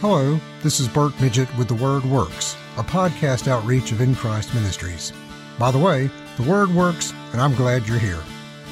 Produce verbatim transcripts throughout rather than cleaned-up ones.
Hello, this is Bert Midget with The Word Works, a podcast outreach of In Christ Ministries. By the way, The Word works, and I'm glad you're here.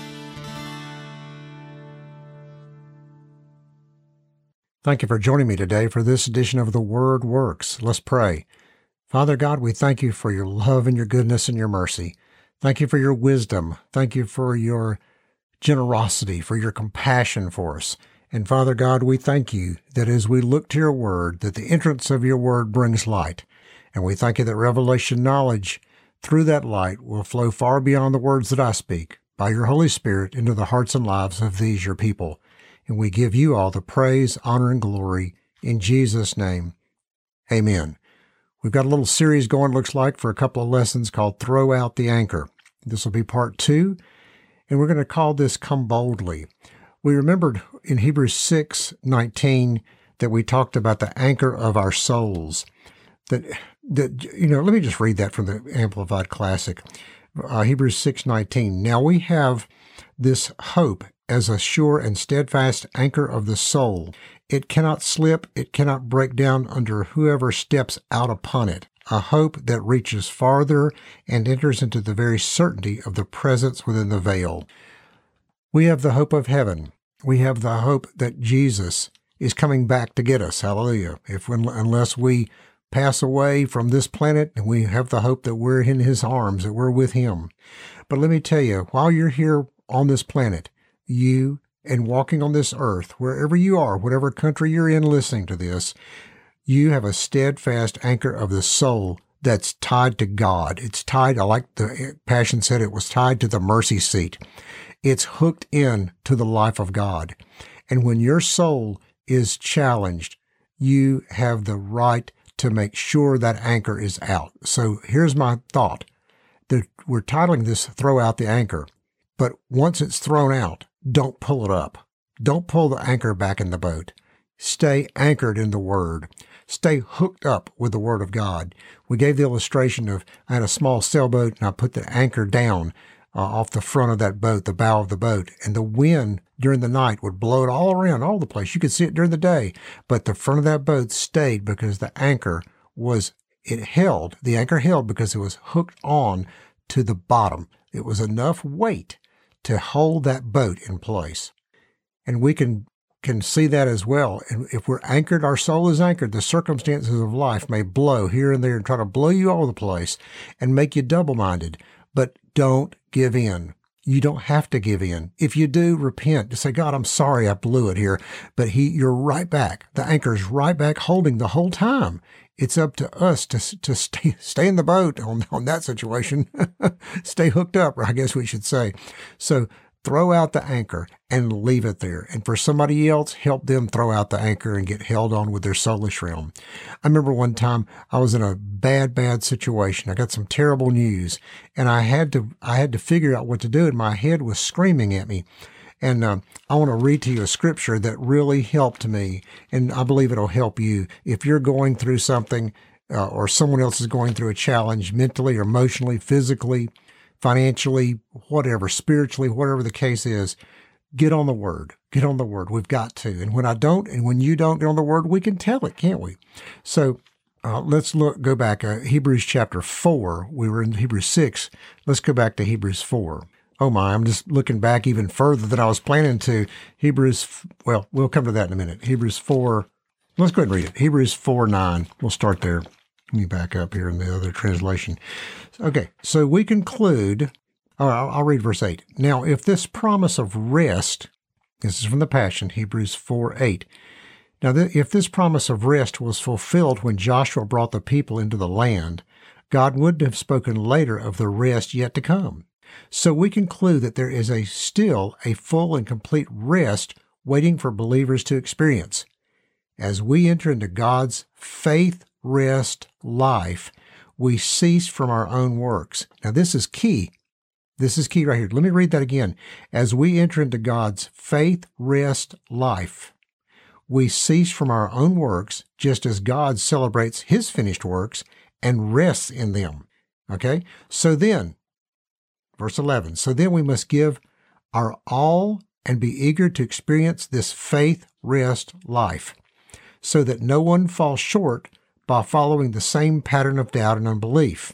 Thank you for joining me today for this edition of The Word Works. Let's pray. Father God, we thank you for your love and your goodness and your mercy. Thank you for your wisdom. Thank you for your generosity, for your compassion for us. And Father God, we thank you that as we look to your word, that the entrance of your word brings light. And we thank you that revelation knowledge through that light will flow far beyond the words that I speak by your Holy Spirit into the hearts and lives of these your people. And we give you all the praise, honor, and glory in Jesus' name. Amen. We've got a little series going, looks like, for a couple of lessons called Throw Out the Anchor. This will be part two, and we're going to call this Come Boldly. We remembered in Hebrews six nineteen that we talked about the anchor of our souls. That, that you know, let me just read that from the Amplified Classic. Uh, Hebrews six nineteen. Now we have this hope as a sure and steadfast anchor of the soul. It cannot slip, it cannot break down under whoever steps out upon it. A hope that reaches farther and enters into the very certainty of the presence within the veil. We have the hope of heaven. We have the hope that Jesus is coming back to get us. Hallelujah. If unless we pass away from this planet, and we have the hope that we're in his arms, that we're with him. But let me tell you, while you're here on this planet, you and walking on this earth, wherever you are, whatever country you're in listening to this, you have a steadfast anchor of the soul that's tied to God. It's tied, I like the Passion said, it was tied to the mercy seat. It's hooked in to the life of God. And when your soul is challenged, you have the right to make sure that anchor is out. So here's my thought. That we're titling this Throw Out the Anchor. But once it's thrown out, don't pull it up. Don't pull the anchor back in the boat. Stay anchored in the Word. Stay hooked up with the Word of God. We gave the illustration of I had a small sailboat and I put the anchor down uh, off the front of that boat, the bow of the boat, and the wind during the night would blow it all around, all the place. You could see it during the day, but the front of that boat stayed because the anchor was, it held, the anchor held because it was hooked on to the bottom. It was enough weight to hold that boat in place. And we can can see that as well. And if we're anchored, our soul is anchored, the circumstances of life may blow here and there and try to blow you all over the place and make you double-minded. But don't give in. You don't have to give in. If you do, repent. Just say, God, I'm sorry I blew it here. But he, you're right back. The anchor's right back holding the whole time. It's up to us to to stay stay in the boat on, on that situation. Stay hooked up, I guess we should say. So throw out the anchor and leave it there. And for somebody else, help them throw out the anchor and get held on with their soulish realm. I remember one time I was in a bad, bad situation. I got some terrible news, and I had to I had to figure out what to do, and my head was screaming at me. And uh, I want to read to you a scripture that really helped me, and I believe it'll help you. If you're going through something uh, or someone else is going through a challenge mentally or emotionally, physically, financially, whatever, spiritually, whatever the case is, get on the Word. Get on the Word. We've got to. And when I don't, and when you don't get on the Word, we can tell it, can't we? So uh, let's look. Go back. Uh, Hebrews chapter four. We were in Hebrews six. Let's go back to Hebrews four. Oh my, I'm just looking back even further than I was planning to. Hebrews, well, we'll come to that in a minute. Hebrews four, let's go ahead and read it. Hebrews four nine, we'll start there. Let me back up here in the other translation. Okay, so we conclude, oh, I'll, I'll read verse eight. Now, if this promise of rest, this is from the Passion, Hebrews four eight. Now, th- if this promise of rest was fulfilled when Joshua brought the people into the land, God wouldn't have spoken later of the rest yet to come. So we conclude that there is a still a full and complete rest waiting for believers to experience. As we enter into God's faith rest life, we cease from our own works. Now this is key. This is key right here. Let me read that again. As we enter into God's faith rest life, we cease from our own works, just as God celebrates his finished works and rests in them. Okay? So then, verse eleven, so then we must give our all and be eager to experience this faith rest life. so that no one falls short by following the same pattern of doubt and unbelief.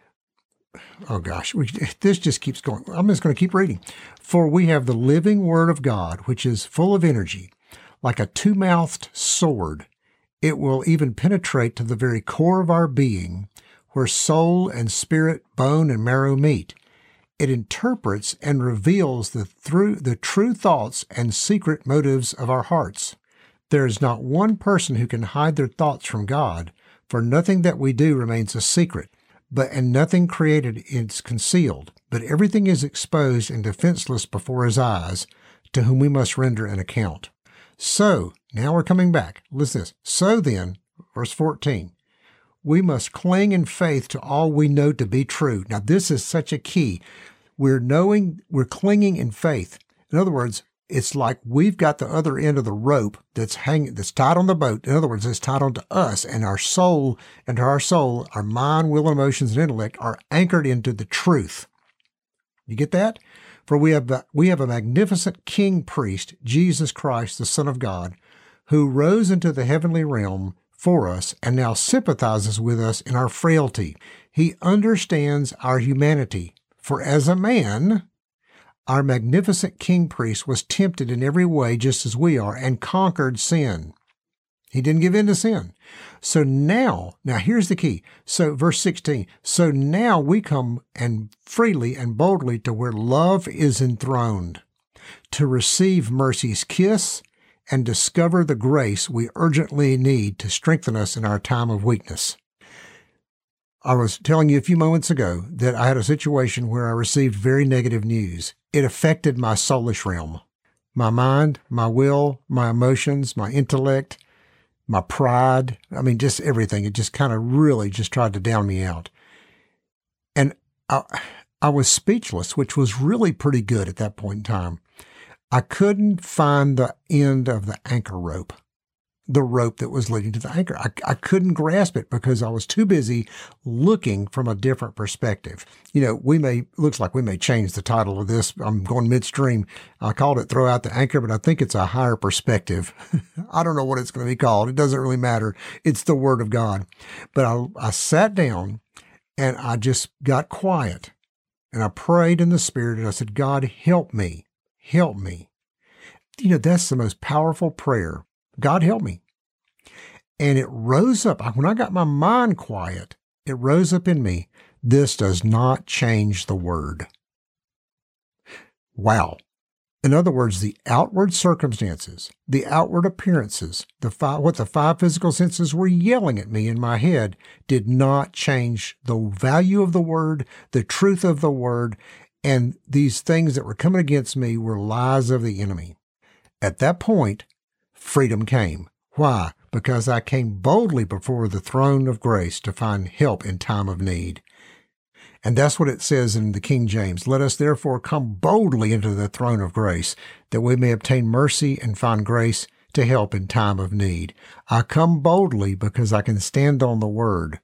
Oh gosh, we, this just keeps going. I'm just going to keep reading. For we have the living Word of God, which is full of energy, like a two-mouthed sword. It will even penetrate to the very core of our being, where soul and spirit, bone and marrow meet. It interprets and reveals the, through, the true thoughts and secret motives of our hearts. There is not one person who can hide their thoughts from God, for nothing that we do remains a secret, but and nothing created is concealed, but everything is exposed and defenseless before His eyes, to whom we must render an account. So, now we're coming back. Listen to this. So then, verse fourteen, we must cling in faith to all we know to be true. Now, this is such a key. We're knowing, we're clinging in faith. In other words, it's like we've got the other end of the rope that's hanging, that's tied on the boat. In other words, it's tied onto us, and our soul, and our soul, our mind, will, emotions, and intellect are anchored into the truth. You get that? For we have, we have a magnificent king priest, Jesus Christ, the Son of God, who rose into the heavenly realm for us and now sympathizes with us in our frailty. He understands our humanity. For as a man, our magnificent king priest was tempted in every way just as we are and conquered sin. He didn't give in to sin. So now, now here's the key. So verse sixteen, so now we come and freely and boldly to where love is enthroned, to receive mercy's kiss and discover the grace we urgently need to strengthen us in our time of weakness. I was telling you a few moments ago that I had a situation where I received very negative news. It affected my soulish realm, my mind, my will, my emotions, my intellect, my pride. I mean, just everything. It just kind of really just tried to down me out. And I, I was speechless, which was really pretty good at that point in time. I couldn't find the end of the anchor rope, the rope that was leading to the anchor. I, I couldn't grasp it because I was too busy looking from a different perspective. You know, we may, looks like we may change the title of this. I'm going midstream. I called it Throw Out the Anchor, but I think it's a higher perspective. I don't know what it's going to be called. It doesn't really matter. It's the Word of God. But I, I sat down and I just got quiet and I prayed in the Spirit and I said, God, help me, help me. You know, that's the most powerful prayer. God help me. And it rose up. When I got my mind quiet, it rose up in me. This does not change the Word. Wow. In other words, the outward circumstances, the outward appearances, the five, what the five physical senses were yelling at me in my head did not change the value of the Word, the truth of the Word, and these things that were coming against me were lies of the enemy. At that point, freedom came. Why? Because I came boldly before the throne of grace to find help in time of need. And that's what it says in the King James. Let us therefore come boldly into the throne of grace, that we may obtain mercy and find grace to help in time of need. I come boldly because I can stand on the Word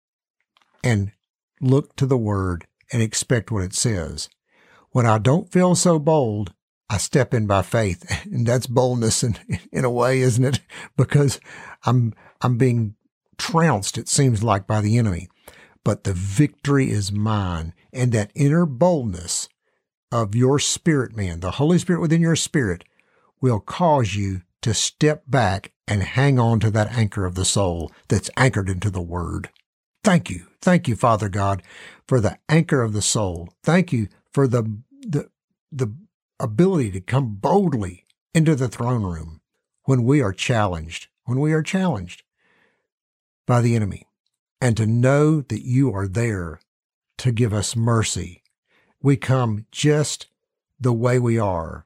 and look to the Word and expect what it says. When I don't feel so bold, I step in by faith, and that's boldness in, in a way, isn't it? Because I'm I'm being trounced, it seems like, by the enemy. But the victory is mine, and that inner boldness of your spirit, man, the Holy Spirit within your spirit, will cause you to step back and hang on to that anchor of the soul that's anchored into the Word. Thank you. Thank you, Father God, for the anchor of the soul. Thank you for the the the ability to come boldly into the throne room when we are challenged, when we are challenged by the enemy, and to know that you are there to give us mercy. We come just the way we are,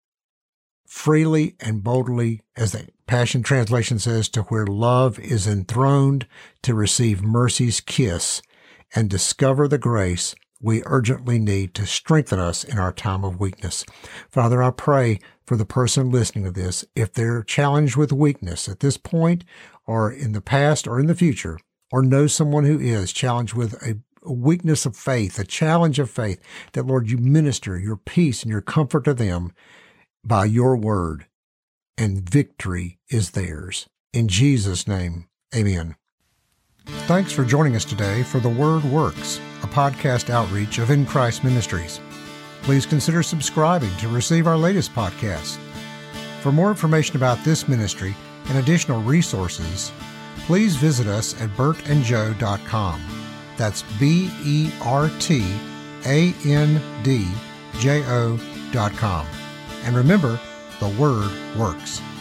freely and boldly, as the Passion Translation says, to where love is enthroned, to receive mercy's kiss and discover the grace we urgently need to strengthen us in our time of weakness. Father, I pray for the person listening to this, if they're challenged with weakness at this point or in the past or in the future, or know someone who is challenged with a weakness of faith, a challenge of faith, that, Lord, you minister your peace and your comfort to them by your Word, and victory is theirs. In Jesus' name, amen. Thanks for joining us today for The Word Works, a podcast outreach of In Christ Ministries. Please consider subscribing to receive our latest podcast. For more information about this ministry and additional resources, please visit us at bert and joe dot com. That's B E R T A N D J O dot com. And remember, the Word works.